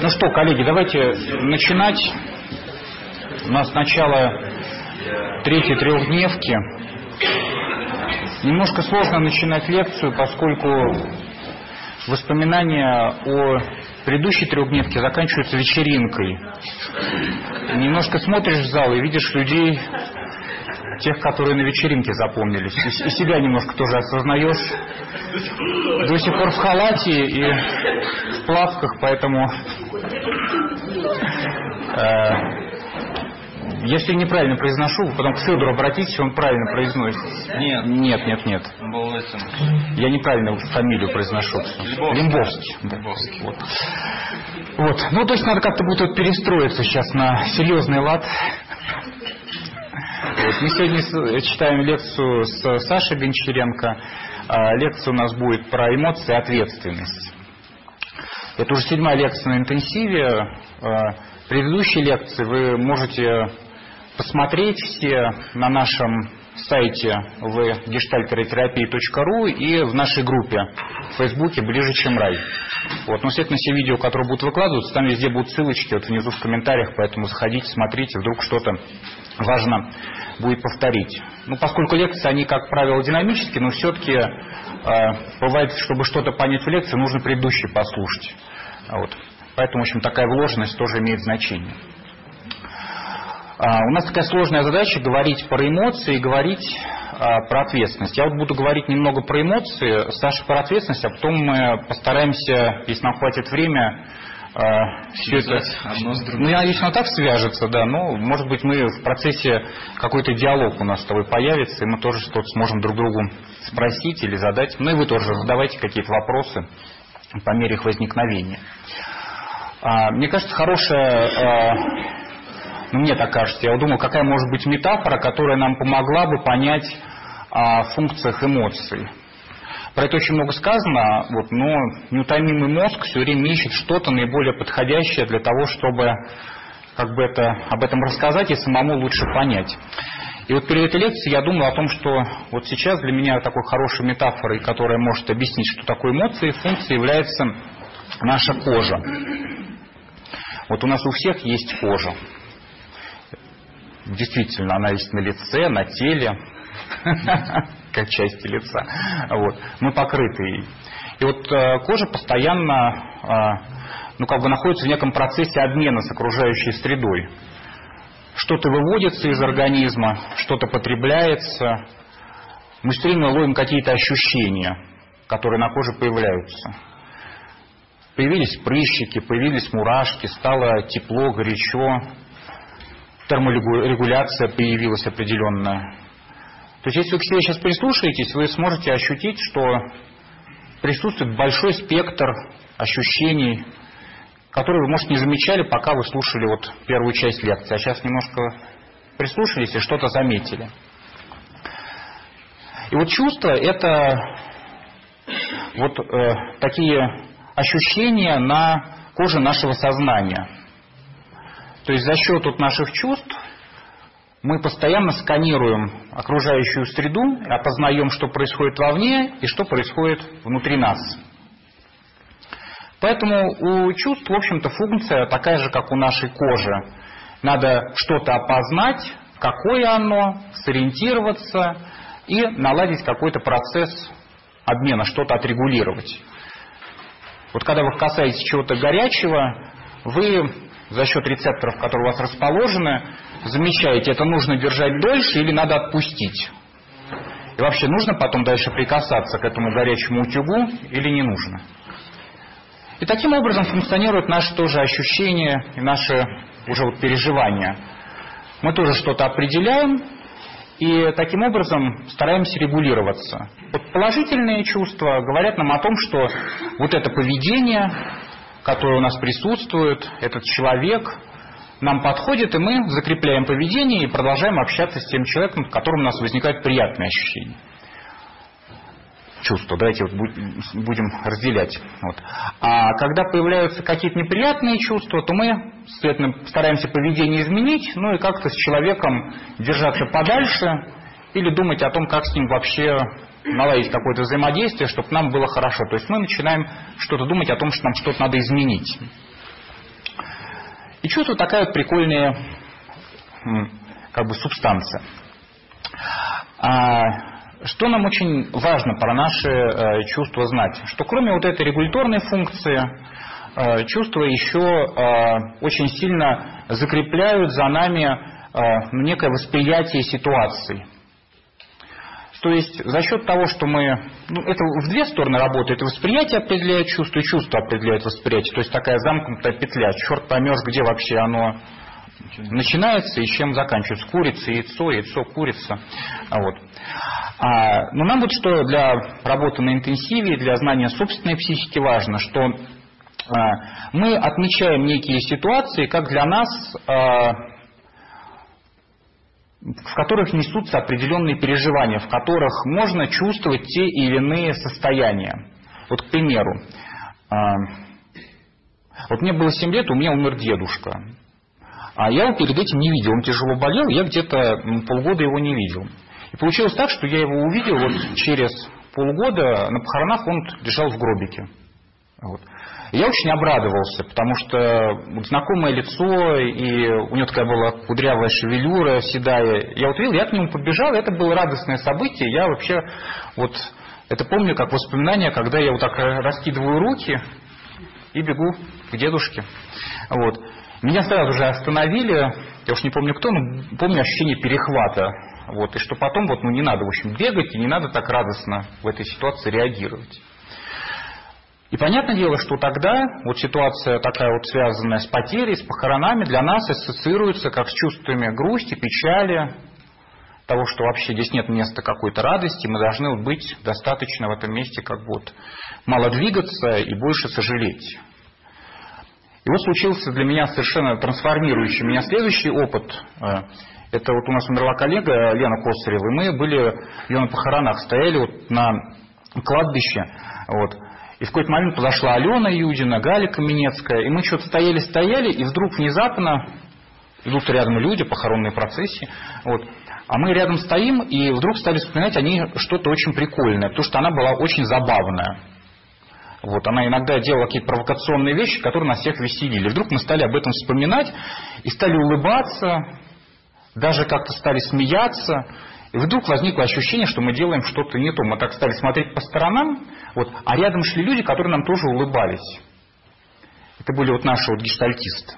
Ну что, коллеги, давайте начинать. У нас начало третьей трехдневки. Немножко сложно начинать лекцию, поскольку воспоминания о предыдущей трехдневке заканчиваются вечеринкой. Немножко смотришь в зал и видишь людей, тех, которые на вечеринке запомнились. И себя немножко тоже осознаешь. До сих пор в халате и в плавках, поэтому... Если неправильно произношу, вы потом к Федору обратитесь, он правильно произносит. Нет. Он был этим. Я неправильно фамилию произношу. Лимбовский. Да. Вот. Ну, то есть надо как-то будет перестроиться сейчас на серьезный лад. Вот. Мы сегодня читаем лекцию с Сашей Гончаренко. Лекция у нас будет про эмоции и ответственность. Это уже 7-я лекция на интенсиве. Предыдущие лекции вы можете посмотреть все на нашем сайте gestalterapia.ru и в нашей группе в Фейсбуке «Ближе, чем рай». Вот. Но, естественно, все видео, которые будут выкладываться, там везде будут ссылочки вот внизу в комментариях, поэтому заходите, смотрите, вдруг что-то важно будет повторить. Ну, поскольку лекции, они, как правило, динамические, но все-таки бывает, чтобы что-то понять в лекции, нужно предыдущие послушать. Вот. Поэтому, в общем, такая вложенность тоже имеет значение. У нас такая сложная задача говорить про эмоции и говорить про ответственность. Я вот буду говорить немного про эмоции, Саша про ответственность, а потом мы постараемся, если нам хватит времени, все это... Ну, я надеюсь, оно так свяжется, да, но, может быть, мы в процессе какой-то диалог у нас с тобой появится, и мы тоже что-то сможем друг другу спросить или задать. Ну, и вы тоже задавайте какие-то вопросы по мере их возникновения. Мне кажется, хорошая, мне так кажется, я думал, какая может быть метафора, которая нам помогла бы понять о функциях эмоций. Про это очень много сказано, вот, но неутомимый мозг все время ищет что-то наиболее подходящее для того, чтобы об этом рассказать и самому лучше понять. И вот перед этой лекцией я думал о том, что вот сейчас для меня такой хорошей метафорой, которая может объяснить, что такое эмоции и функции, является наша кожа. Вот у нас у всех есть кожа. Действительно, она есть на лице, на теле, как части лица. Вот. Мы покрыты ей. И вот кожа постоянно находится в неком процессе обмена с окружающей средой. Что-то выводится из организма, что-то потребляется. Мы все время ловим какие-то ощущения, которые на коже появляются. Появились прыщики, появились мурашки, стало тепло, горячо, терморегуляция появилась определенная. То есть, если вы к себе сейчас прислушаетесь, вы сможете ощутить, что присутствует большой спектр ощущений, которые вы, может, не замечали, пока вы слушали вот первую часть лекции. А сейчас немножко прислушались и что-то заметили. И вот чувства — это вот такие ощущения на коже нашего сознания. То есть за счет наших чувств мы постоянно сканируем окружающую среду, опознаем, что происходит вовне и что происходит внутри нас. Поэтому у чувств, в общем-то, функция такая же, как у нашей кожи. Надо что-то опознать, какое оно, сориентироваться и наладить какой-то процесс обмена, что-то отрегулировать. Вот когда вы касаетесь чего-то горячего, вы за счет рецепторов, которые у вас расположены, замечаете, это нужно держать дольше или надо отпустить. И вообще, нужно потом дальше прикасаться к этому горячему утюгу или не нужно. И таким образом функционируют наши тоже ощущения и наши уже переживания. Мы тоже что-то определяем и таким образом стараемся регулироваться. Вот положительные чувства говорят нам о том, что вот это поведение, которое у нас присутствует, этот человек нам подходит, и мы закрепляем поведение и продолжаем общаться с тем человеком, в котором у нас возникают приятные ощущения. Чувства, давайте вот будем разделять. Вот. А когда появляются какие-то неприятные чувства, то мы, соответственно, стараемся поведение изменить, ну и как-то с человеком держаться подальше или думать о том, как с ним вообще наладить какое-то взаимодействие, чтобы нам было хорошо. То есть мы начинаем что-то думать о том, что нам что-то надо изменить. И чувство такая вот прикольная как бы субстанция. Что нам очень важно про наши чувства знать? Что кроме вот этой регуляторной функции, чувства еще очень сильно закрепляют за нами некое восприятие ситуации. То есть за счет того, что мы... это в две стороны работает. И восприятие определяет чувство, и чувство определяет восприятие. То есть такая замкнутая петля. Черт поймешь, где вообще оно начинается и чем заканчивается. Курица, яйцо, курица. Вот. Но нам вот что для работы на интенсиве, для знания собственной психики важно, что мы отмечаем некие ситуации, как для нас... в которых несутся определенные переживания, в которых можно чувствовать те или иные состояния. Вот, к примеру, вот мне было 7 лет, у меня умер дедушка. А я его перед этим не видел, он тяжело болел, я где-то полгода его не видел. И получилось так, что я его увидел вот через полгода, на похоронах он лежал в гробике. Вот. И я очень обрадовался, потому что вот знакомое лицо, и у него такая была кудрявая шевелюра, седая. Я вот видел, я к нему побежал, и это было радостное событие. Я вообще вот это помню как воспоминание, когда я вот так раскидываю руки и бегу к дедушке. Вот. Меня сразу же остановили, я уж не помню кто, но помню ощущение перехвата. Вот. И что потом вот, не надо, в общем, бегать, и не надо так радостно в этой ситуации реагировать. И понятное дело, что тогда вот ситуация такая вот связанная с потерей, с похоронами, для нас ассоциируется как с чувствами грусти, печали, того, что вообще здесь нет места какой-то радости, мы должны вот быть достаточно в этом месте как бы вот мало двигаться и больше сожалеть. И вот случился для меня совершенно трансформирующий меня следующий опыт. Это вот у нас умерла коллега Лена Косарева, и мы были ее на похоронах, стояли вот на кладбище, вот. И в какой-то момент подошла Алена Юдина, Галя Каменецкая, и мы что-то стояли, и вдруг внезапно идут рядом люди, похоронные процессии, вот, а мы рядом стоим, и вдруг стали вспоминать они что-то очень прикольное, потому что она была очень забавная. Вот, она иногда делала какие-то провокационные вещи, которые нас всех веселили. Вдруг мы стали об этом вспоминать, и стали улыбаться, даже как-то стали смеяться. И вдруг возникло ощущение, что мы делаем что-то не то. Мы так стали смотреть по сторонам, вот, а рядом шли люди, которые нам тоже улыбались. Это были вот наши вот гештальтисты.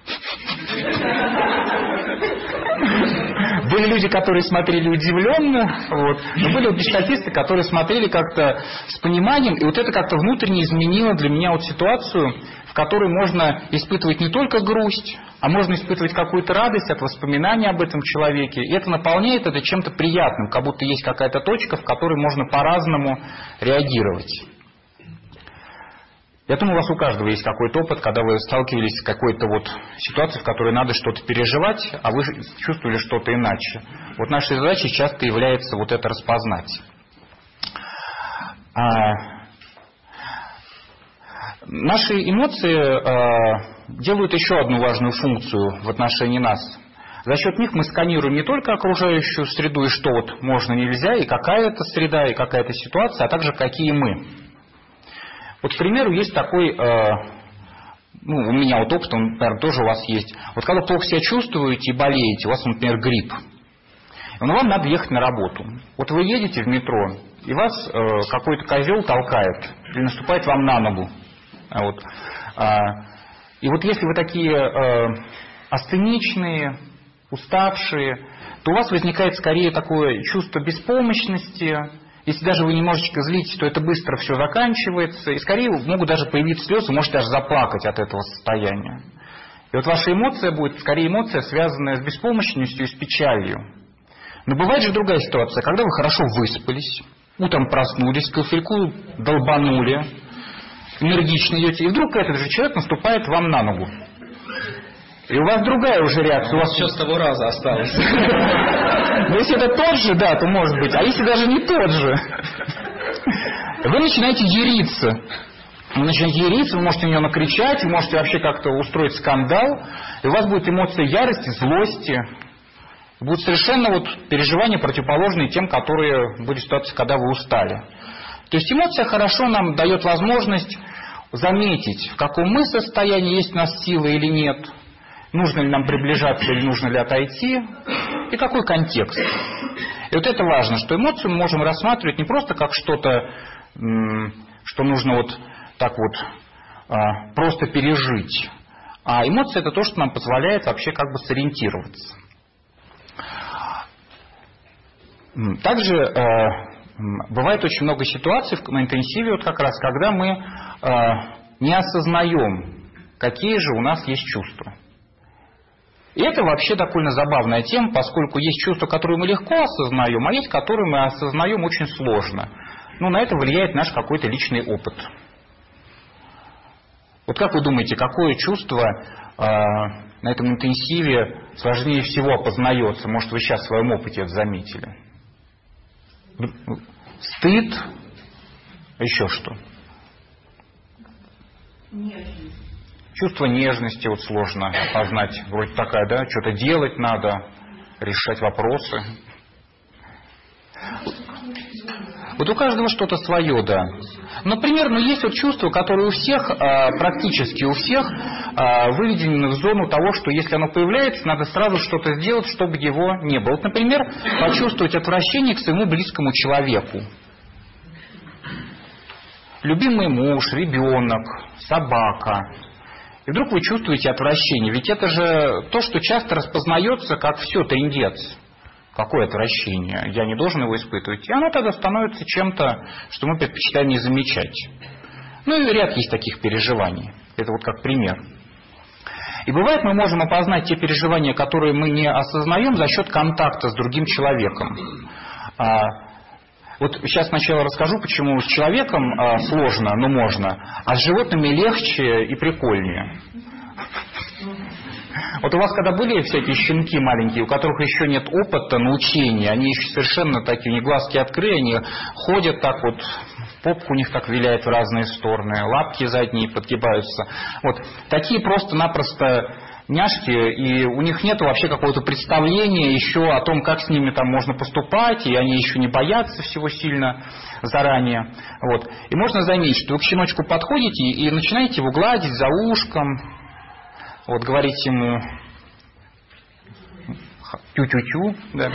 Были люди, которые смотрели удивленно, вот, но были вот гештальтисты, которые смотрели как-то с пониманием, и вот это как-то внутренне изменило для меня вот ситуацию, в которой можно испытывать не только грусть, а можно испытывать какую-то радость от воспоминаний об этом человеке. И это наполняет это чем-то приятным, как будто есть какая-то точка, в которой можно по-разному реагировать. Я думаю, у вас у каждого есть какой-то опыт, когда вы сталкивались с какой-то вот ситуацией, в которой надо что-то переживать, а вы чувствовали что-то иначе. Вот нашей задачей часто является вот это распознать. Наши эмоции делают еще одну важную функцию в отношении нас. За счет них мы сканируем не только окружающую среду, и что вот можно, нельзя, и какая это среда, и какая-то ситуация, а также какие мы. Вот, к примеру, есть такой, у меня вот опыт, он, наверное, тоже у вас есть. Вот когда плохо себя чувствуете и болеете, у вас, например, грипп, но вам надо ехать на работу. Вот вы едете в метро, и вас какой-то козел толкает или наступает вам на ногу. Вот. И вот если вы такие астеничные, уставшие, то у вас возникает скорее такое чувство беспомощности. Если даже вы немножечко злитесь, то это быстро все заканчивается. И скорее могут даже появиться слезы, вы можете даже заплакать от этого состояния. И вот ваша эмоция будет скорее эмоция, связанная с беспомощностью и с печалью. Но бывает же другая ситуация, когда вы хорошо выспались, утром проснулись, кофейку долбанули, энергично идете, и вдруг этот же человек наступает вам на ногу. И у вас другая уже реакция. У вас все с того раза осталось. Но если это тот же, да, то может быть. А если даже не тот же, вы начинаете яриться. Вы начинаете яриться, вы можете на него накричать, вы можете вообще как-то устроить скандал. И у вас будет эмоция ярости, злости. Будут совершенно вот переживания, противоположные тем, которые были в ситуации, когда вы устали. То есть эмоция хорошо нам дает возможность заметить, в каком мы состоянии, есть у нас силы или нет. нужно ли нам приближаться или нужно ли отойти, и какой контекст. И вот это важно, что эмоцию мы можем рассматривать не просто как что-то, что нужно вот так вот просто пережить, а эмоция — это то, что нам позволяет вообще как бы сориентироваться. Также бывает очень много ситуаций на интенсиве, вот как раз, когда мы не осознаем, какие же у нас есть чувства. И это вообще довольно забавная тема, поскольку есть чувства, которые мы легко осознаем, а есть, которые мы осознаем очень сложно. Ну, на это влияет наш какой-то личный опыт. Вот как вы думаете, какое чувство на этом интенсиве сложнее всего опознается? Может, вы сейчас в своем опыте это заметили? Стыд? Еще что? Нежность. Чувство нежности вот сложно опознать. Вроде такая, да? Что-то делать надо, решать вопросы. Вот у каждого что-то свое, да. Например, есть вот чувства, которые у всех, практически у всех, выведены в зону того, что если оно появляется, надо сразу что-то сделать, чтобы его не было. Вот, например, почувствовать отвращение к своему близкому человеку. Любимый муж, ребенок, собака. И вдруг вы чувствуете отвращение. Ведь это же то, что часто распознается как все, трындец. Какое отвращение? Я не должен его испытывать. И оно тогда становится чем-то, что мы предпочитаем не замечать. Ну и ряд есть таких переживаний. Это вот как пример. И бывает, мы можем опознать те переживания, которые мы не осознаем за счет контакта с другим человеком. Вот сейчас сначала расскажу, почему с человеком сложно, но можно, а с животными легче и прикольнее. Вот у вас когда были всякие щенки маленькие, у которых еще нет опыта научения, они еще совершенно такие, у них глазки открыты, они ходят так вот, попку у них так виляет в разные стороны, лапки задние подгибаются. Вот такие просто-напросто няшки, и у них нет вообще какого-то представления еще о том, как с ними там можно поступать, и они еще не боятся всего сильно заранее. Вот. И можно заметить, что вы к щеночку подходите и начинаете его гладить за ушком, вот, говорить ему тю-тю-тю, да.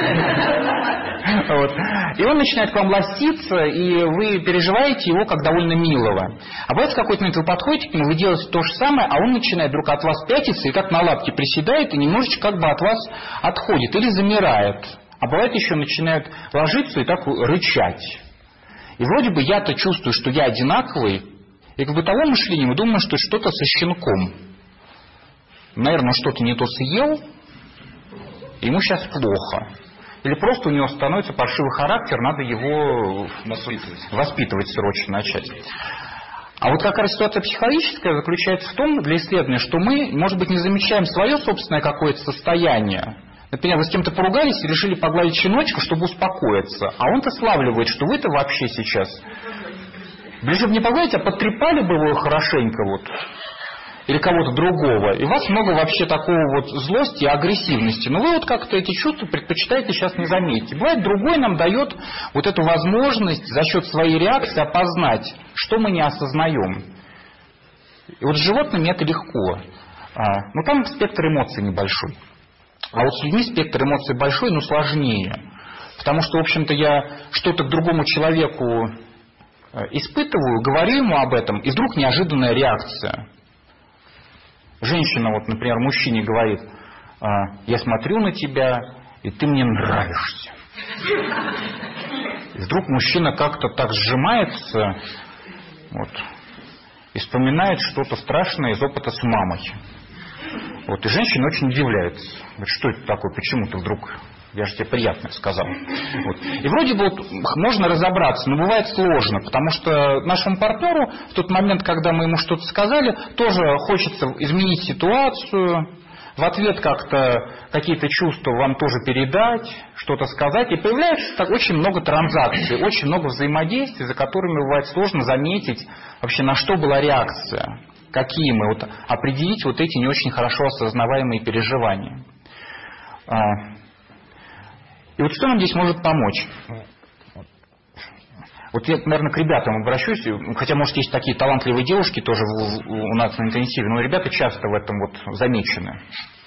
Вот. И он начинает к вам ластиться, и вы переживаете его как довольно милого. А бывает, в какой-то момент вы подходите к нему, вы делаете то же самое, а он начинает вдруг от вас пятиться и как на лапке приседает, и немножечко как бы от вас отходит или замирает. А бывает еще начинает ложиться и так рычать. И вроде бы я-то чувствую, что я одинаковый, и к бытовому мышлению мы думаем, что что-то со щенком. Наверное, что-то не то съел, ему сейчас плохо. Или просто у него становится паршивый характер, надо его воспитывать срочно начать. А вот какая ситуация психологическая заключается в том, для исследования, что мы, может быть, не замечаем свое собственное какое-то состояние. Например, вы с кем-то поругались и решили погладить щеночка, чтобы успокоиться. А он-то славливает, что вы-то вообще сейчас... Ближе бы не погладить, а потрепали бы его хорошенько вот... или кого-то другого, и у вас много вообще такого вот злости и агрессивности. Но вы вот как-то эти чувства предпочитаете сейчас не заметить. Бывает, другой нам дает вот эту возможность за счет своей реакции опознать, что мы не осознаем. И вот с животными это легко. Но там спектр эмоций небольшой. А вот с людьми спектр эмоций большой, но сложнее. Потому что, в общем-то, я что-то к другому человеку испытываю, говорю ему об этом, и вдруг неожиданная реакция. Женщина, вот, например, мужчине говорит: я смотрю на тебя, и ты мне нравишься. И вдруг мужчина как-то так сжимается, вот, и вспоминает что-то страшное из опыта с мамой. Вот, и женщина очень удивляется. Говорит: что это такое, почему ты вдруг... Я же тебе приятное сказал. Вот. И вроде бы вот можно разобраться, но бывает сложно, потому что нашему партнеру в тот момент, когда мы ему что-то сказали, тоже хочется изменить ситуацию, в ответ как-то какие-то чувства вам тоже передать, что-то сказать. И появляется так очень много транзакций, очень много взаимодействий, за которыми бывает сложно заметить вообще, на что была реакция, какие мы, вот, определить вот эти не очень хорошо осознаваемые переживания. И вот что нам здесь может помочь? Вот Вот я, наверное, к ребятам обращусь, хотя, может, есть такие талантливые девушки тоже у нас на интенсиве, но ребята часто в этом вот замечены.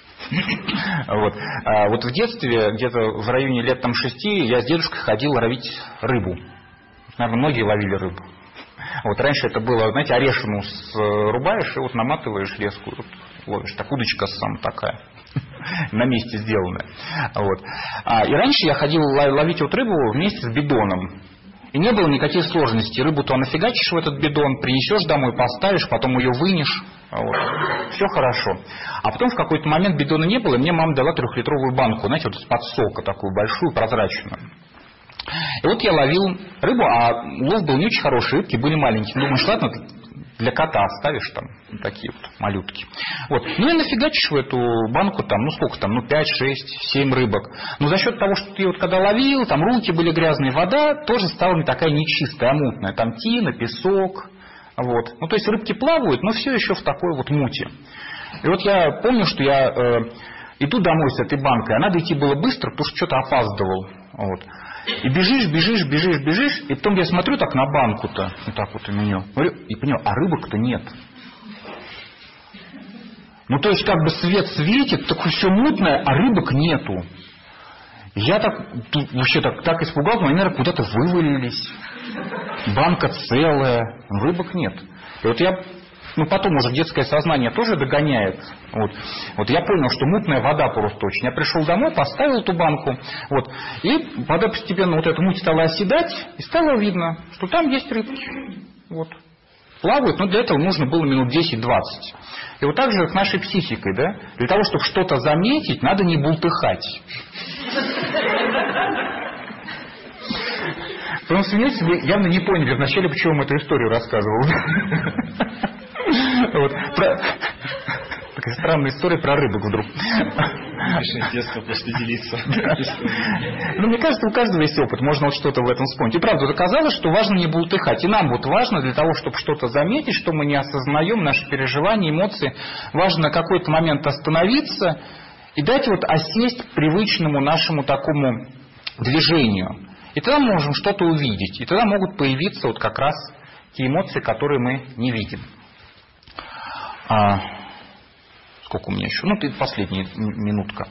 Вот в детстве, где-то в районе лет 6, я с дедушкой ходил ловить рыбу. Наверное, многие ловили рыбу. Вот раньше это было, знаете, орешину срубаешь и вот наматываешь леску, вот, ловишь. Так удочка сам такая, на месте сделанная. Вот. И раньше я ходил ловить вот рыбу вместе с бидоном. И не было никаких сложностей. Рыбу-то нафигачишь в этот бидон, принесешь домой, поставишь, потом ее вынешь. Вот. Все хорошо. А потом в какой-то момент бидона не было, и мне мама дала 3-литровую банку, знаете, вот из-под сока, такую большую, прозрачную. И вот я ловил рыбу, а улов был не очень хороший, рыбки были маленькие. Думаешь, ладно, для кота оставишь там такие вот малютки. Вот. Ну и нафигачишь в эту банку там, ну сколько там, 5, 6, 7 рыбок. Но за счет того, что ты вот когда ловил, там руки были грязные, вода тоже стала не такая нечистая, а мутная. Там тина, песок. Вот. Ну то есть рыбки плавают, но все еще в такой вот мути. И вот я помню, что я иду домой с этой банкой, а надо идти было быстро, потому что что-то опаздывал. Вот. И бежишь, и потом я смотрю так на банку-то, вот так вот у меня, и понимаю, а рыбок-то нет. Ну, то есть, как бы свет светит, такое все мутное, а рыбок нету. Я так, вообще так испугался, они, наверное, куда-то вывалились. Банка целая, рыбок нет. И вот я... потом уже детское сознание тоже догоняет. Вот я понял, что мутная вода просто очень. Я пришел домой, поставил эту банку, вот, и вода постепенно, вот эта муть стала оседать, и стало видно, что там есть рыбки. Вот. Плавают, но для этого нужно было минут 10-20. И вот так же с нашей психикой, да? Для того, чтобы что-то заметить, надо не бултыхать. Потому что вы явно не поняли вначале, почему я эту историю рассказывал. Вот. Такая странная история про рыбок вдруг. Детство после делиться. Мне кажется, у каждого есть опыт, можно вот что-то в этом вспомнить. И правда, оказалось, что важно не бултыхать. И нам вот важно для того, чтобы что-то заметить, что мы не осознаем, наши переживания, эмоции, важно на какой-то момент остановиться и дать вот осесть привычному нашему такому движению. И тогда мы можем что-то увидеть. И тогда могут появиться вот как раз те эмоции, которые мы не видим. Сколько у меня еще? Последняя минутка.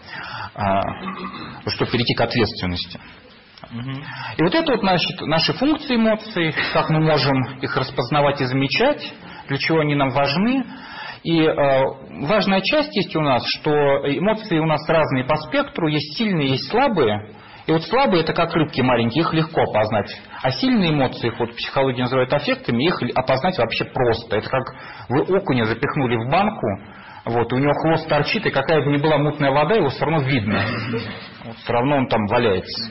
Чтобы перейти к ответственности. И вот это вот наши функции эмоций, как мы можем их распознавать и замечать, для чего они нам важны. И важная часть есть у нас, что эмоции у нас разные по спектру, есть сильные, есть слабые. И вот слабые — это как рыбки маленькие, их легко опознать. А сильные эмоции, их вот психология называет аффектами, их опознать вообще просто. Это как вы окуня запихнули в банку, вот, и у него хвост торчит, и какая бы ни была мутная вода, его все равно видно. Вот, все равно он там валяется.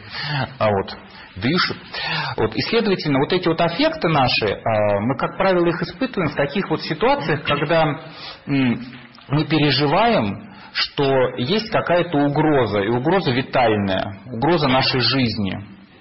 Дышит. Вот, и, следовательно, вот эти вот аффекты наши, мы, как правило, их испытываем в таких вот ситуациях, когда мы переживаем, что есть какая-то угроза, и угроза витальная, угроза нашей жизни.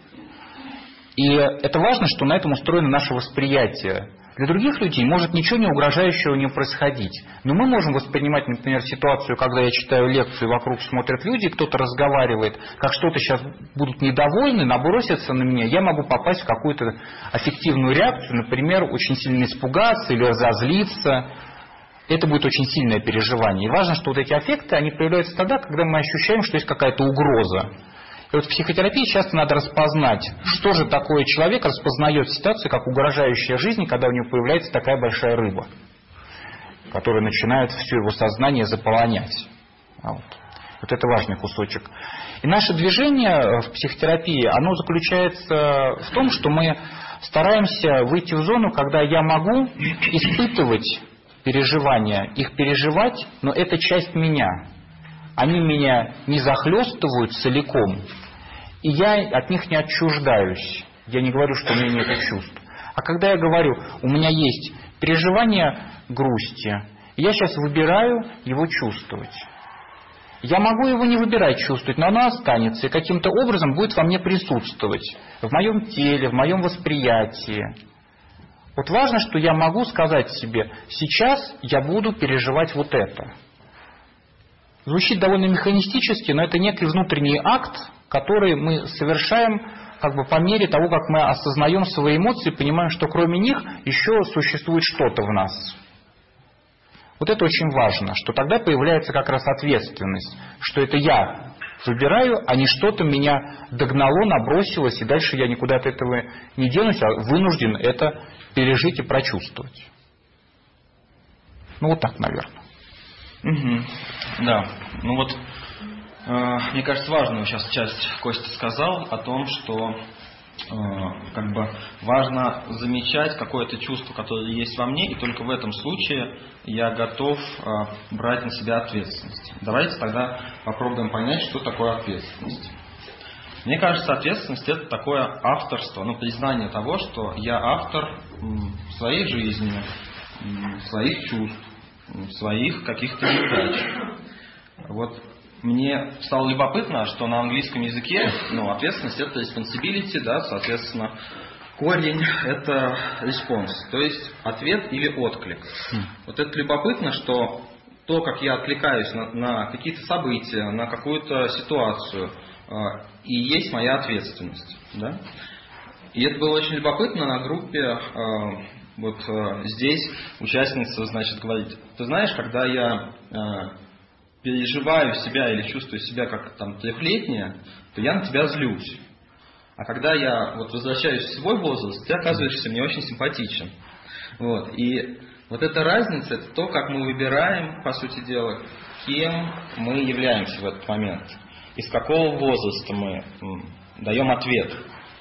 И это важно, что на этом устроено наше восприятие. Для других людей может ничего не угрожающего не происходить. Но мы можем воспринимать, например, ситуацию, когда я читаю лекцию, вокруг смотрят люди, кто-то разговаривает, как что-то сейчас будут недовольны, набросятся на меня, я могу попасть в какую-то аффективную реакцию, например, очень сильно испугаться или разозлиться. Это будет очень сильное переживание. И важно, что вот эти аффекты, они появляются тогда, когда мы ощущаем, что есть какая-то угроза. И вот в психотерапии часто надо распознать, что же такое человек распознает ситуацию как угрожающая жизни, когда у него появляется такая большая рыба, которая начинает все его сознание заполонять. Вот это важный кусочек. И наше движение в психотерапии, оно заключается в том, что мы стараемся выйти в зону, когда я могу испытывать переживания, их переживать, но это часть меня. Они меня не захлестывают целиком, и я от них не отчуждаюсь. Я не говорю, что у меня нет чувств. А когда я говорю, у меня есть переживание грусти, и я сейчас выбираю его чувствовать. Я могу его не выбирать чувствовать, но оно останется и каким-то образом будет во мне присутствовать. В моем теле, в моем восприятии. Вот важно, что я могу сказать себе, сейчас я буду переживать вот это. Звучит довольно механистически, но это некий внутренний акт, который мы совершаем как бы по мере того, как мы осознаем свои эмоции, понимаем, что кроме них еще существует что-то в нас. Вот это очень важно, что тогда появляется как раз ответственность, что это я выбираю, а не что-то меня догнало, набросилось, и дальше я никуда от этого не денусь, а вынужден это пережить и прочувствовать. Ну вот так, наверное. Да, ну вот, мне кажется, важную сейчас часть Костя сказал о том, что как бы важно замечать какое-то чувство, которое есть во мне, и только в этом случае я готов брать на себя ответственность. Давайте тогда попробуем понять, что такое ответственность. Мне кажется, ответственность — это такое авторство, признание того, что я автор своей жизни, своих чувств, своих каких-то неудач. Вот мне стало любопытно, что на английском языке, ответственность — это responsibility, да, соответственно, корень — это response, то есть ответ или отклик. Вот это любопытно, что то, как я откликаюсь на какие-то события, на какую-то ситуацию, и есть моя ответственность. Да? И это было очень любопытно на группе. Вот здесь участница, говорит: ты знаешь, когда я переживаю себя или чувствую себя как трехлетняя, то я на тебя злюсь. А когда я возвращаюсь в свой возраст, ты оказываешься мне очень симпатичен. Вот. И вот эта разница — это то, как мы выбираем, по сути дела, кем мы являемся в этот момент. Из какого возраста мы даем ответ.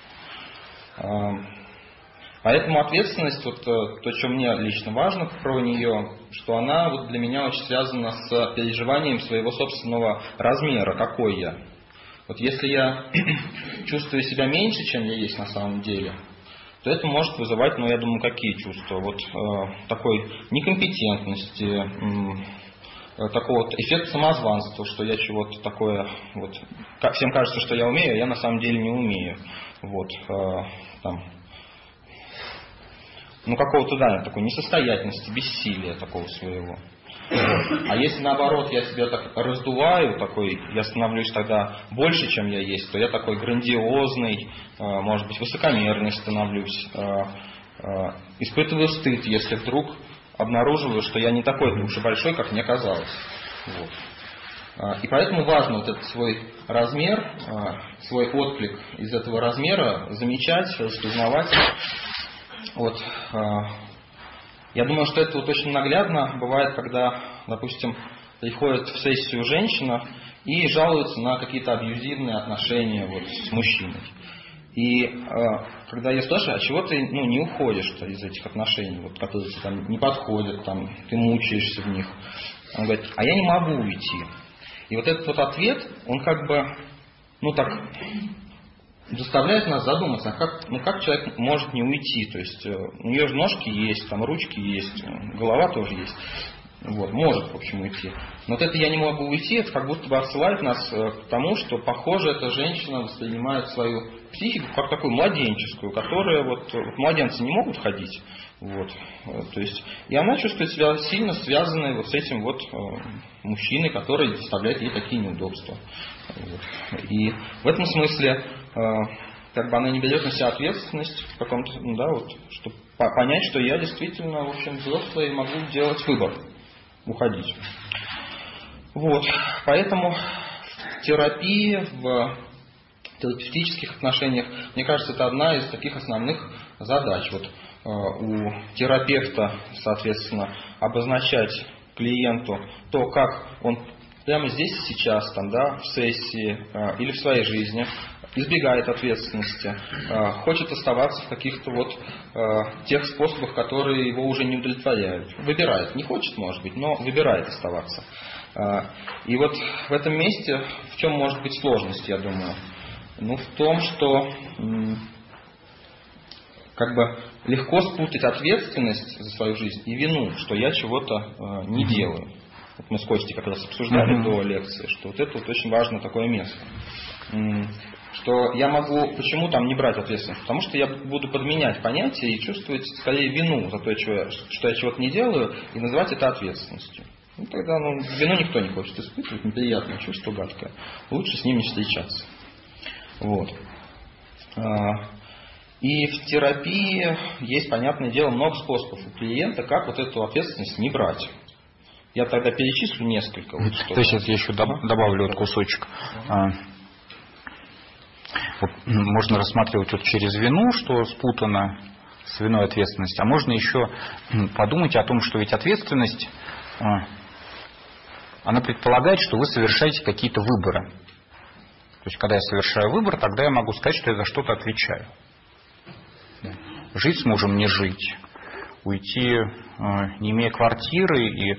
Поэтому ответственность, то, что мне лично важно про нее, что она для меня очень связана с переживанием своего собственного размера, какой я. Вот если я чувствую себя меньше, чем я есть на самом деле, то это может вызывать, я думаю, какие чувства? Такой некомпетентности, такого эффекта самозванства, что я чего-то такое, всем кажется, что я умею, а я на самом деле не умею. Какого-то, такой несостоятельности, бессилия такого своего. А если наоборот я себя так раздуваю, я становлюсь тогда больше, чем я есть, то я такой грандиозный, может быть, высокомерный становлюсь, испытываю стыд, если вдруг обнаруживаю, что я не такой уж и большой, как мне казалось. И поэтому важно этот свой размер, свой отклик из этого размера замечать, распознавать. Я думаю, что это очень наглядно бывает, когда, допустим, приходит в сессию женщина и жалуется на какие-то абьюзивные отношения с мужчиной. И когда я спрашиваю: а чего ты не уходишь из этих отношений, которые тебе не подходят, ты мучаешься в них? Он говорит: а я не могу уйти. И этот ответ, он заставляет нас задуматься, как человек может не уйти. То есть у нее же ножки есть, ручки есть, голова тоже есть. Может, в общем, уйти. Но это «я не могу уйти», это как будто бы отсылает нас к тому, что, похоже, эта женщина воспринимает свою психику как такую младенческую, которая младенцы не могут ходить. То есть, и она чувствует себя сильно связанной с этим мужчиной, который доставляет ей такие неудобства. И в этом смысле она не берет на себя ответственность в каком-то, чтобы понять, что я действительно, в общем, взрослый и могу делать выбор, уходить. Поэтому в терапии, в терапевтических отношениях, мне кажется, это одна из таких основных задач. У терапевта, соответственно, обозначать клиенту то, как он прямо здесь и сейчас, в сессии или в своей жизни избегает ответственности, хочет оставаться в каких-то тех способах, которые его уже не удовлетворяют. Выбирает. Не хочет, может быть, но выбирает оставаться. И в этом месте в чем может быть сложность, я думаю? В том, что легко спутать ответственность за свою жизнь и вину, что я чего-то не делаю. Мы с Костей как раз обсуждали до лекции, что это очень важное такое место. Что я могу, почему не брать ответственность? Потому что я буду подменять понятия и чувствовать скорее вину за то, что я чего-то не делаю, и называть это ответственностью. Тогда вину никто не хочет испытывать, неприятное чувство, гадкое. Лучше с ним не встречаться. И в терапии есть, понятное дело, много способов у клиента, как вот эту ответственность не брать. Я тогда перечислю несколько. Вот, то есть я еще добавлю вот кусочек. Вот, можно рассматривать вот через вину, что спутано с виной ответственность, а можно еще подумать о том, что ведь ответственность, она предполагает, что вы совершаете какие-то выборы. То есть, когда я совершаю выбор, тогда я могу сказать, что я за что-то отвечаю. Жить с мужем, не жить. Уйти, не имея квартиры, и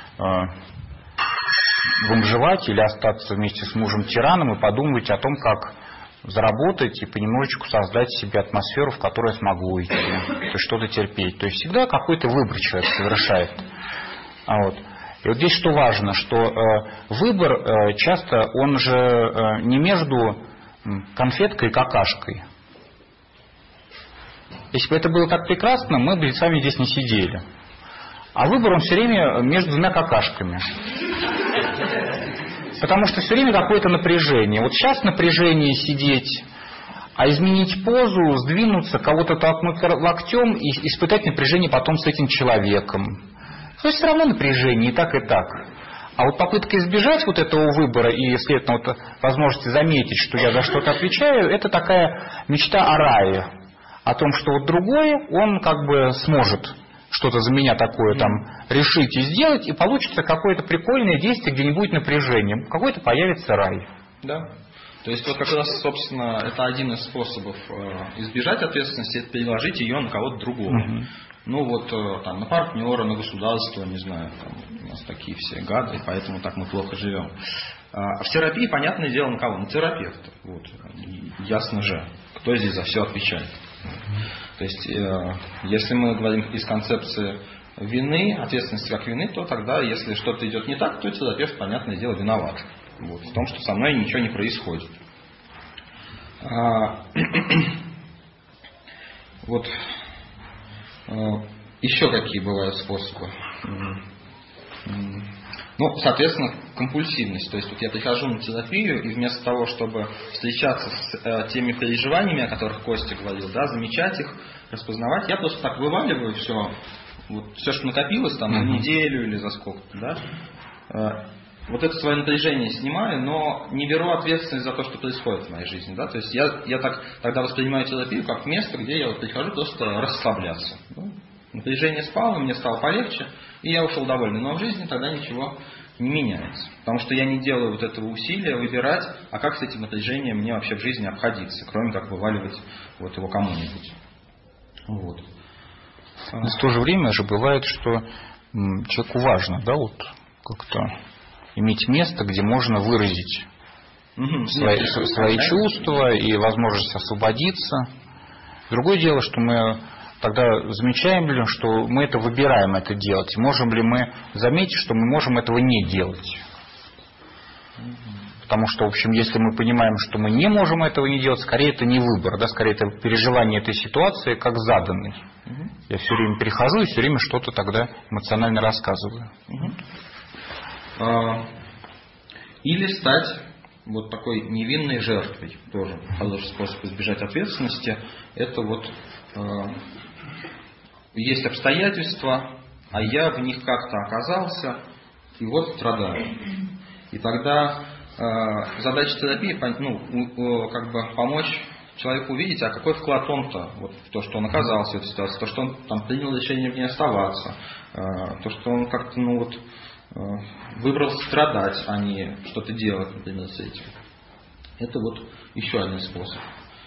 бомжевать, или остаться вместе с мужем-тираном и подумать о том, как заработать и понемножечку создать себе атмосферу, в которой я смогу уйти, то есть что-то терпеть. То есть всегда какой-то выбор человек совершает. Вот. И вот здесь что важно, что выбор часто, он же не между конфеткой и какашкой. Если бы это было так прекрасно, мы бы с вами здесь не сидели. А выбор, он все время между двумя какашками. Потому что все время какое-то напряжение. Вот сейчас напряжение сидеть, а изменить позу, сдвинуться, кого-то толкнуть локтем и испытать напряжение потом с этим человеком. То есть все равно напряжение и так, и так. А вот попытка избежать вот этого выбора и, следовательно, вот возможности заметить, что я за что-то отвечаю, это такая мечта о рае. О том, что вот другой, он как бы сможет что-то за меня такое там решить и сделать, и получится какое-то прикольное действие, где не будет напряжения. Какой-то появится рай. Да. То есть вот как раз, собственно, это один из способов избежать ответственности, это переложить ее на кого-то другого. Ну вот там на партнера, на государство, не знаю, там, у нас такие все гады, поэтому так мы плохо живем. А в терапии, понятное дело, на кого? На терапевта. Вот. Ясно же, кто здесь за все отвечает. То есть, если мы говорим из концепции вины, ответственности как вины, то тогда, если что-то идет не так, то терапевт, понятное дело, виноват. Вот, в том, что со мной ничего не происходит. Вот еще какие бывают способы? Ну, соответственно, компульсивность. То есть вот я прихожу на терапию, и вместо того, чтобы встречаться с теми переживаниями, о которых Костя говорил, да, замечать их, распознавать, я просто так вываливаю все, вот, все, что накопилось там за неделю или за сколько-то, да, вот это свое напряжение снимаю, но не беру ответственность за то, что происходит в моей жизни. Да? То есть я так тогда воспринимаю терапию как место, где я вот прихожу просто расслабляться. Да? Напряжение спало, мне стало полегче, и я ушел довольный. Но в жизни тогда ничего не меняется. Потому что я не делаю вот этого усилия выбирать, а как с этим напряжением мне вообще в жизни обходиться, кроме как вываливать вот его кому-нибудь. Вот. Но в то же время же бывает, что человеку важно, да, вот как-то иметь место, где можно выразить свои чувства и возможность освободиться. Другое дело, что мы тогда замечаем ли, что мы это выбираем это делать. Можем ли мы заметить, что мы можем этого не делать. Потому что, в общем, если мы понимаем, что мы не можем этого не делать, скорее это не выбор, да, скорее это переживание этой ситуации как заданный. Я все время перехожу и все время что-то тогда эмоционально рассказываю. Или стать вот такой невинной жертвой. Тоже хороший способ избежать ответственности. Это вот есть обстоятельства, а я в них как-то оказался, и вот страдаю. И тогда задача терапии, ну, как бы помочь человеку увидеть, а какой вклад он-то вот, в то, что он оказался в этой ситуации, то, что он там принял решение в ней оставаться, то, что он как-то, ну вот, выбрал страдать, а не что-то делать, например, с этим. Это вот еще один способ.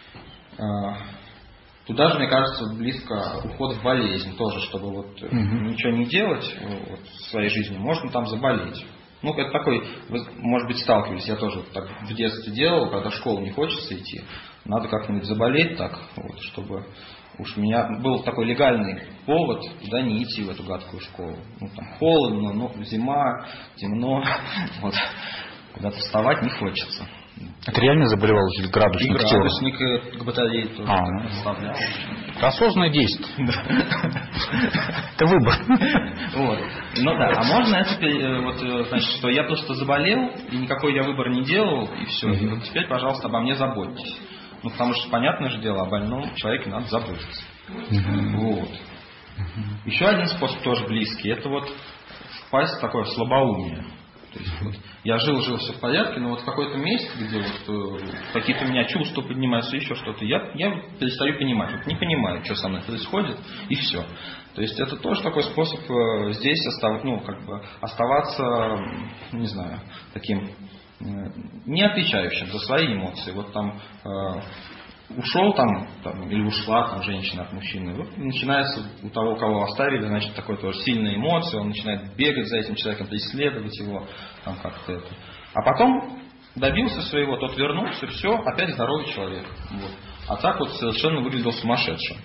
Туда же, мне кажется, близко уход в болезнь тоже, чтобы вот ничего не делать вот, в своей жизни, можно там заболеть. Ну, это такой, вы, может быть, сталкивались, я тоже так в детстве делал, когда в школу не хочется идти, надо как-нибудь заболеть так, вот, чтобы уж у меня был такой легальный повод туда не идти, в эту гадкую школу. Ну, там холодно, ну, зима, темно, вот, куда-то вставать не хочется. Это реально заболевал или градусник? И градусник к батарее тоже вставлял. Это осознанное действие. Это выбор. Вот. Ну да, а можно это, вот, значит, что я просто заболел, и никакой я выбор не делал, и все. И вот теперь, пожалуйста, обо мне заботьтесь. Ну, потому что, понятное же дело, о больном человеке надо заботиться. Вот. Еще один способ тоже близкий, это вот впасть в такое слабоумие. То есть, вот, я жил, все в порядке, но вот в какой-то месте, где вот какие-то у меня чувства поднимаются, еще что-то, я перестаю понимать. Вот не понимаю, что со мной происходит, и все. То есть это тоже такой способ здесь оставаться, не знаю, таким не отвечающим за свои эмоции. Вот там ушел там или ушла там женщина от мужчины, вот начинается у того, кого оставили, значит, такой тоже сильная эмоция, он начинает бегать за этим человеком, преследовать его, там как-то это. А потом добился своего, тот вернулся, все, опять здоровый человек. Вот. А так вот совершенно выглядел сумасшедшим.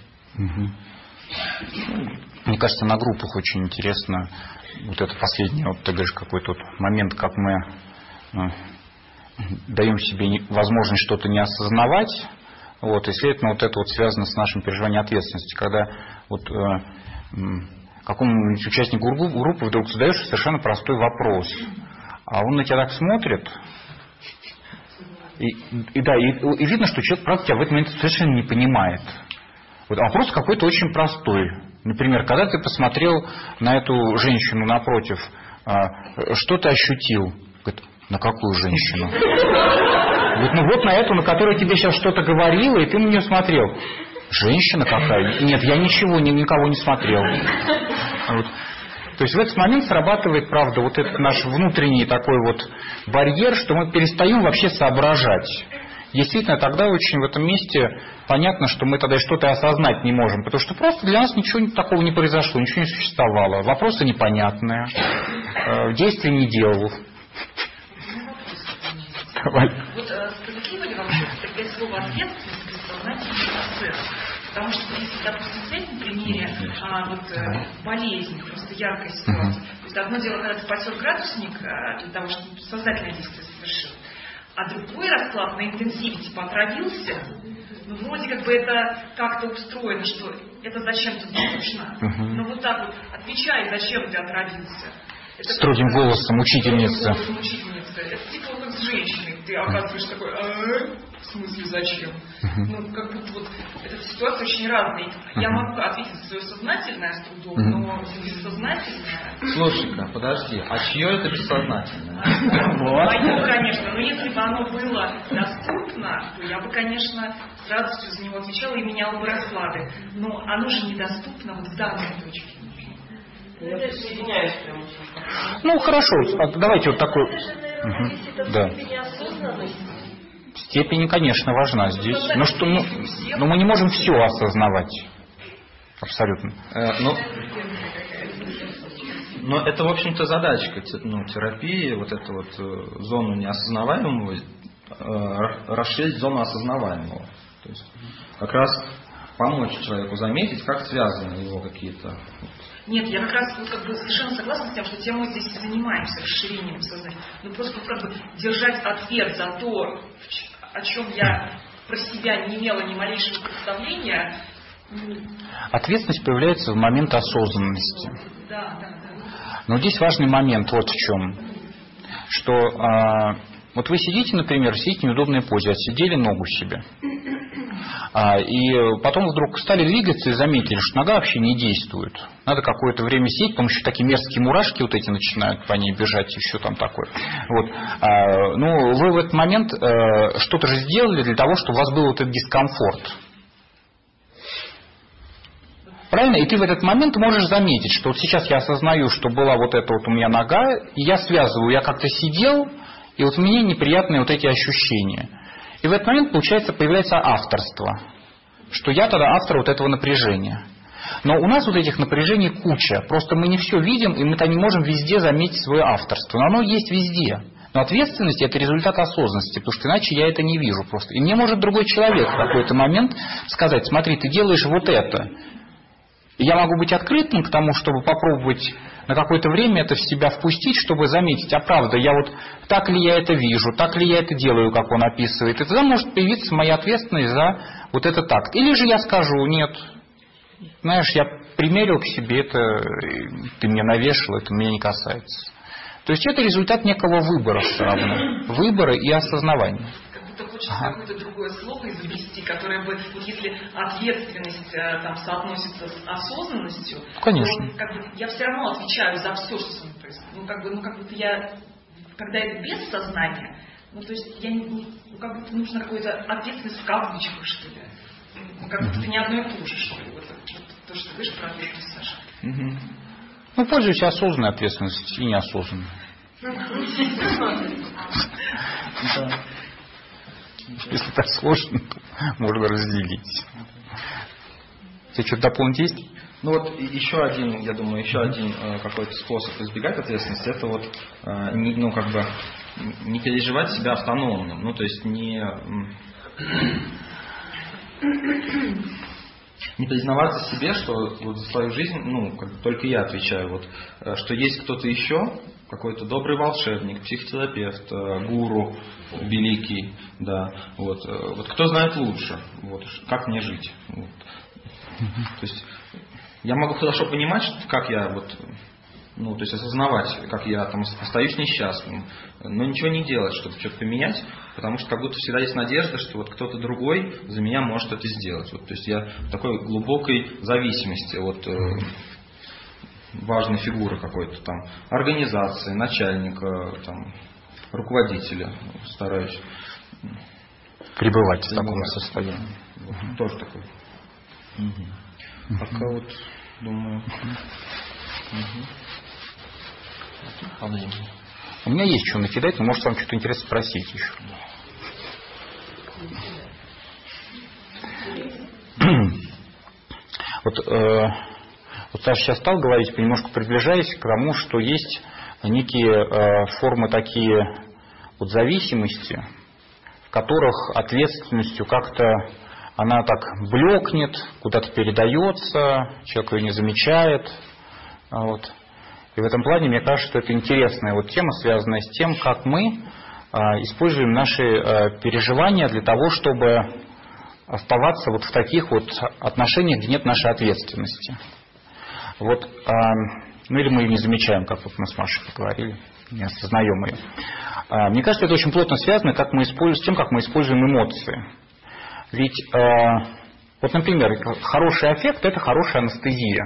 Мне кажется, на группах очень интересно вот это последнее, вот ты говоришь, какой-то вот момент, как мы даем себе возможность что-то не осознавать. Вот, и, следовательно, вот это вот связано с нашим переживанием ответственности. Когда вот какому-нибудь участнику группы вдруг задаешь совершенно простой вопрос, а он на тебя так смотрит, и видно, что человек, правда, тебя в этот момент совершенно не понимает. Вот, а вопрос какой-то очень простой. Например, когда ты посмотрел на эту женщину напротив, что ты ощутил? Говорит, на какую женщину? Говорит, ну вот на эту, на которую тебе сейчас что-то говорила, и ты на нее смотрел. Женщина какая? Нет, я ничего, никого не смотрел. Вот. То есть в этот момент срабатывает, правда, вот этот наш внутренний такой вот барьер, что мы перестаем вообще соображать. Действительно, тогда очень в этом месте понятно, что мы тогда что-то осознать не можем, потому что просто для нас ничего такого не произошло, ничего не существовало. Вопросы непонятные, действий не делал. Давай. Вот справедливо ли вам тогда слово ответственность бессознательный процесс? Потому что если, допустим, взять на примере болезни, просто яркая ситуация. То есть одно дело, когда ты потер градусник для того, чтобы сознательное действие совершил, а другой расклад на интенсиве типа отравился, ну вроде как бы это как-то устроено, что это зачем-то нужно, но вот так вот отвечай, зачем ты отравился. Это строгим голосом учительницы. Это типа как с женщиной. Ты оказываешь такой, в смысле зачем? Ну, как будто вот эта ситуация очень разная. Я могу ответить за свое сознательное с трудом, но бессознательное... Слушай-ка, подожди, а чье это бессознательное? Мое, конечно, но если бы оно было доступно, то я бы, конечно, с радостью за него отвечала и меняла бы расклады. Но оно же недоступно вот в данной точке. Я соединяюсь прямо. Ну, хорошо, давайте вот такой... Да. Степень, конечно, важна здесь. Но мы не можем все осознавать. Абсолютно. Но это, в общем-то, задачка терапии, вот эту вот зону неосознаваемого, расширить зону осознаваемого. То есть как раз помочь человеку заметить, как связаны его какие-то... Нет, я как раз совершенно согласна с тем, что тем мы здесь и занимаемся, расширением сознания. Но просто держать ответ за то, о чем я про себя не имела ни малейшего представления. Ответственность появляется в момент осознанности. Да. Но здесь важный момент вот в чем. Что вот вы сидите, например, сидите в неудобной позе, отсидели ногу себе. И потом вдруг стали двигаться и заметили, что нога вообще не действует. Надо какое-то время сидеть, потому что такие мерзкие мурашки вот эти начинают по ней бежать, еще там такое. Вот. Ну, вы в этот момент что-то же сделали для того, чтобы у вас был вот этот дискомфорт. Правильно? И ты в этот момент можешь заметить, что вот сейчас я осознаю, что была вот эта вот у меня нога, и я связываю, я как-то сидел, и вот мне неприятные вот эти ощущения. И в этот момент, получается, появляется авторство. Что я тогда автор вот этого напряжения. Но у нас вот этих напряжений куча. Просто мы не все видим, и мы-то не можем везде заметить свое авторство. Но оно есть везде. Но ответственность – это результат осознанности, потому что иначе я это не вижу просто. И мне может другой человек в какой-то момент сказать, смотри, ты делаешь вот это. И я могу быть открытым к тому, чтобы попробовать на какое-то время это в себя впустить, чтобы заметить, а правда, я вот так ли я это вижу, так ли я это делаю, как он описывает. И тогда может появиться моя ответственность за вот этот акт. Или же я скажу, нет, знаешь, я примерил к себе это, ты мне навешал, это меня не касается. То есть это результат некого выбора все равно. Выбора и осознавания. будто хочется какое-то другое слово изобрести, которое бы, вот если ответственность там соотносится с осознанностью, конечно. то как бы, я все равно отвечаю за все, что со мной происходит. Как будто я, когда это без сознания, то есть я как будто нужно какую-то ответственность в кавычках, что ли. Как будто это не одно и то же, что ли. Вот то, что ты говоришь про ответственность, Саша. Пользуйся осознанной ответственностью и неосознанной. Если так сложно, то можно разделить. Тебе что-то дополнить есть? Еще один какой-то способ избегать ответственности, это не переживать себя автономным. То есть не признаваться себе, что вот за свою жизнь, только я отвечаю, что есть кто-то еще, какой-то добрый волшебник, психотерапевт, гуру великий, да, кто знает лучше, как мне жить. То есть я могу хорошо понимать, как я то есть осознавать, как я там остаюсь несчастным, но ничего не делать, чтобы что-то поменять, потому что как будто всегда есть надежда, что кто-то другой за меня может это сделать. То есть я в такой глубокой зависимости от важной фигуры какой-то там, организации, начальника, там, руководителя стараюсь пребывать в таком состоянии. Тоже такой. Пока думаю. У меня есть что накидать, но может вам что-то интересно спросить еще. Саша сейчас стал говорить, понемножку приближаясь к тому, что есть некие формы такие зависимости, в которых ответственностью как-то она так блекнет, куда-то передается, человек ее не замечает. И в этом плане, мне кажется, что это интересная тема, связанная с тем, как мы используем наши переживания для того, чтобы оставаться в таких отношениях, где нет нашей ответственности. Или мы ее не замечаем, как мы с Машей поговорили, не осознаем ее. Мне кажется, это очень плотно связано с тем, как мы используем эмоции. Ведь, например, хороший аффект – это хорошая анестезия.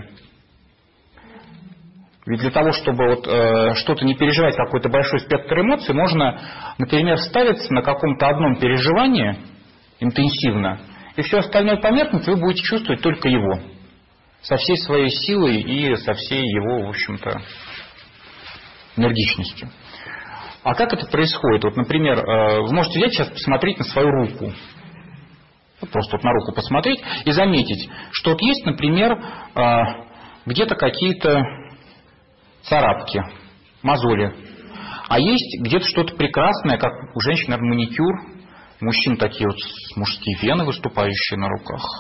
Ведь для того, чтобы что-то не переживать, какой-то большой спектр эмоций, можно, например, ставиться на каком-то одном переживании интенсивно, и все остальное померкнет, вы будете чувствовать только его. Со всей своей силой и со всей его, в общем-то, энергичностью. А как это происходит? Например, вы можете взять сейчас посмотреть на свою руку. Просто на руку посмотреть и заметить, что есть, например, где-то какие-то царапки, мозоли. А есть где-то что-то прекрасное, как у женщин, наверное, маникюр, у мужчин такие мужские вены, выступающие на руках.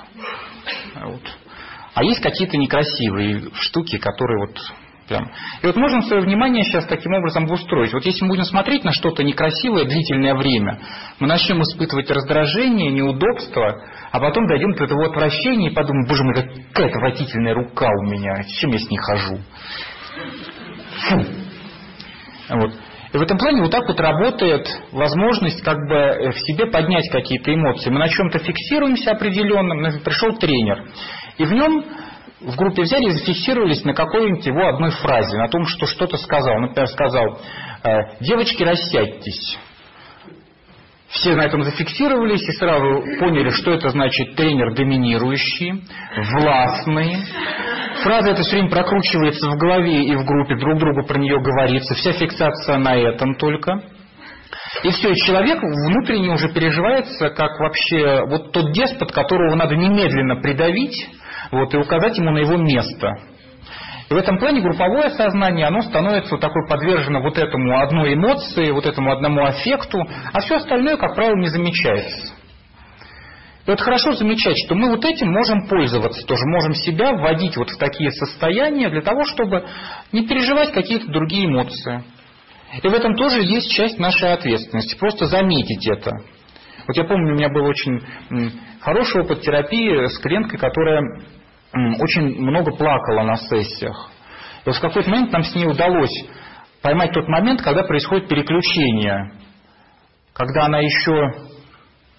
А есть какие-то некрасивые штуки, которые прям... И можно свое внимание сейчас таким образом обустроить. Если мы будем смотреть на что-то некрасивое длительное время, мы начнем испытывать раздражение, неудобство, а потом дойдем до этого отвращения и подумаем: боже мой, какая отвратительная рука у меня, с чем я с ней хожу. Фу. И в этом плане так работает возможность в себе поднять какие-то эмоции. Мы на чем-то фиксируемся определенном. Пришел тренер, и в нем в группе взяли и зафиксировались на какой-нибудь его одной фразе, на том, что что-то сказал. Например, сказал: девочки, рассядьтесь. Все на этом зафиксировались и сразу поняли, что это значит тренер доминирующий, властный. Фраза эта все время прокручивается в голове и в группе, друг другу про нее говорится, вся фиксация на этом только. И все, и человек внутренне уже переживается, как вообще тот деспот, которого надо немедленно придавить и указать ему на его место. И в этом плане групповое сознание, оно становится подвержено этому одной эмоции, этому одному аффекту, а все остальное, как правило, не замечается. И хорошо замечать, что мы этим можем пользоваться, тоже можем себя вводить в такие состояния для того, чтобы не переживать какие-то другие эмоции. И в этом тоже есть часть нашей ответственности, просто заметить это. Я помню, у меня был очень хороший опыт терапии с клиенткой, которая очень много плакала на сессиях. И в какой-то момент нам с ней удалось поймать тот момент, когда происходит переключение. Когда она еще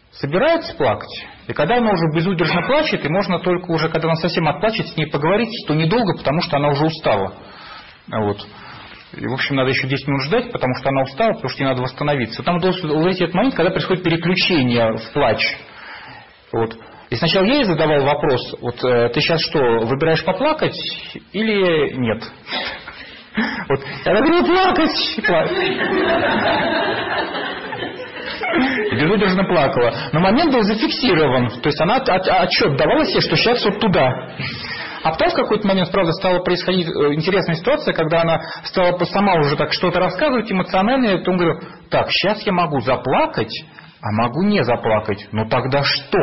собирается плакать, и когда она уже безудержно плачет, и можно только уже, когда она совсем отплачет, с ней поговорить, то недолго, потому что она уже устала. Вот. И, в общем, надо еще 10 минут ждать, потому что она устала, потому что ей надо восстановиться. Там должен уловить этот момент, когда происходит переключение в плач. Вот. И сначала я ей задавал вопрос, вот ты сейчас что, выбираешь поплакать или нет? Вот. Я говорю, плакать. И безудержно плакала. Но момент был зафиксирован. То есть она отчет давала себе, что сейчас вот туда. А потом в какой-то момент, правда, стала происходить интересная ситуация, когда она стала сама уже так что-то рассказывать эмоционально, и потом говорю, так, сейчас я могу заплакать, а могу не заплакать. Ну тогда что?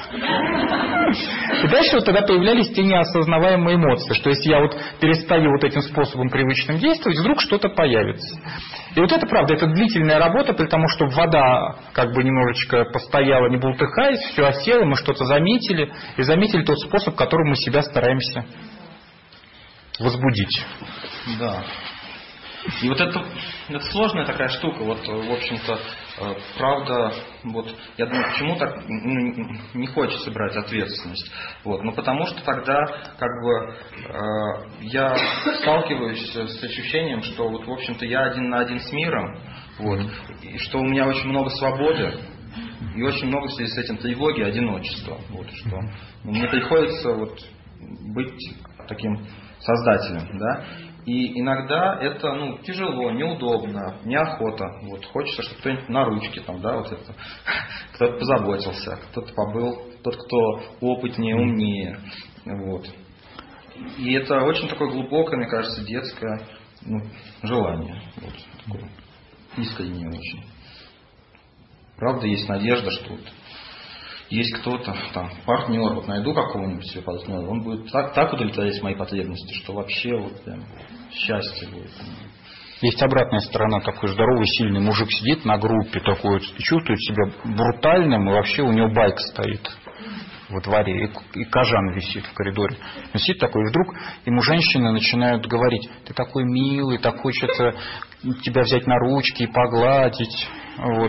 И дальше вот тогда появлялись те неосознаваемые эмоции, что если я вот перестаю вот этим способом привычным действовать, вдруг что-то появится. И вот это правда, это длительная работа, при том, что вода как бы немножечко постояла, не бултыхаясь, все осело, мы что-то заметили, и заметили тот способ, которым мы себя стараемся возбудить. Да. И вот это сложная такая штука, вот, в общем-то, правда, вот, я думаю, почему так не хочется брать ответственность, вот, ну, потому что тогда, как бы, я сталкиваюсь с ощущением, что, вот, в общем-то, я один на один с миром, вот, и что у меня очень много свободы, и очень много в связи с этим тревоги, одиночества, вот, что мне приходится, вот, быть таким создателем, да. И иногда это, ну, тяжело, неудобно, неохота. Вот, хочется, чтобы кто-нибудь на ручке, там, да, вот это, кто-то позаботился, кто-то побыл, тот, кто опытнее, умнее. Вот. И это очень такое глубокое, мне кажется, детское, ну, желание. Вот, такое искреннее очень. Правда, есть надежда, что вот есть кто-то, там, партнер, вот найду какого-нибудь себе партнера, он будет так удовлетворять мои потребности, что вообще вот прям счастье будет. Есть обратная сторона, такой здоровый, сильный мужик сидит на группе, такой вот, и чувствует себя брутальным, и вообще у него байк стоит во дворе, и кожан висит в коридоре. Он сидит такой, и вдруг ему женщины начинают говорить, ты такой милый, так хочется тебя взять на ручки и погладить, вот.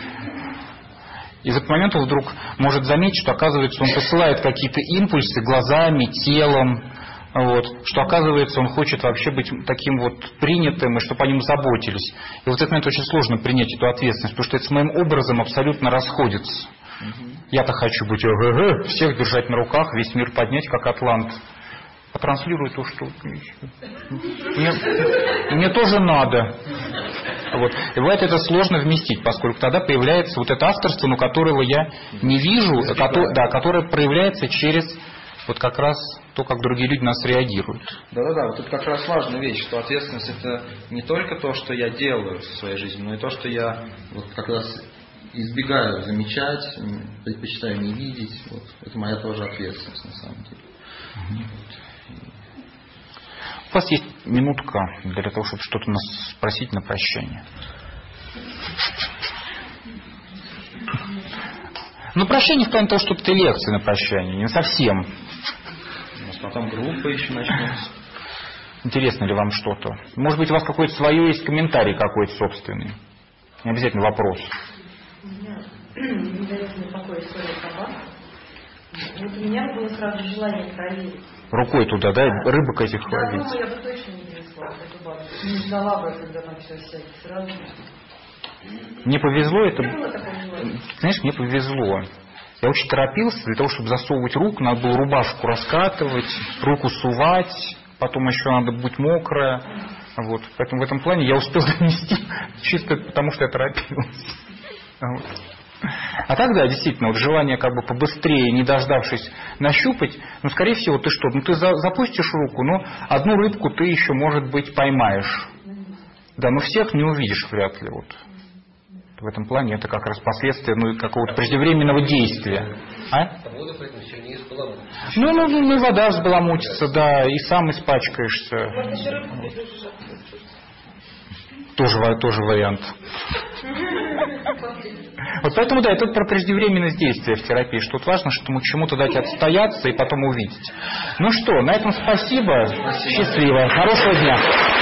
И в этот момент он вдруг может заметить, что, оказывается, он посылает какие-то импульсы глазами, телом, вот, что, оказывается, он хочет вообще быть таким вот принятым, и чтобы о нем заботились. И вот в этот момент очень сложно принять эту ответственность, потому что это с моим образом абсолютно расходится. Я-то хочу быть всех держать на руках, весь мир поднять, как атлант. А транслирую то, что мне тоже надо. Вот. И бывает это сложно вместить, поскольку тогда появляется вот это авторство, но которого я не вижу, которое проявляется через вот как раз то, как другие люди на нас реагируют. Да-да-да, вот это как раз важная вещь, что ответственность это не только то, что я делаю в своей жизни, но и то, что я вот как раз избегаю замечать, предпочитаю не видеть. Вот. Это моя тоже ответственность на самом деле. У вас есть минутка для того, чтобы что-то нас спросить на прощание. Ну, прощание в плане того, чтобы ты лекции на прощание, не совсем. У нас потом группа еще начнется. Интересно ли вам что-то? Может быть, у вас какой-то свой есть комментарий какой-то собственный? Не обязательно вопрос. У меня не дает мне покоя история собак. Вот у меня было сразу желание проверить. Рукой туда, да? Рыбок этих ловить. Да, я бы точно не принесла эту банку. Не ждала бы, когда начался сразу. Мне повезло это. Не было такого желания. Знаешь, мне повезло. Я очень торопился, для того, чтобы засовывать руку, надо было рубашку раскатывать, руку сувать, потом еще надо быть мокрая. Вот. Поэтому в этом плане я успел донести, чисто потому, что я торопился. Вот. А тогда, действительно, вот желание как бы побыстрее, не дождавшись, нащупать, ну, скорее всего, ты что? Ну, ты запустишь руку, но одну рыбку ты еще, может быть, поймаешь. Да, но всех не увидишь вряд ли. Вот. В этом плане это как раз последствия какого-то преждевременного действия. А? Ну, вода взбаламутится, да, и сам испачкаешься. Тоже вариант. Вот поэтому, да, это про преждевременность действия в терапии, что тут важно, что чему-то дать отстояться и потом увидеть. Ну что, на этом спасибо. Счастливо. Хорошего дня.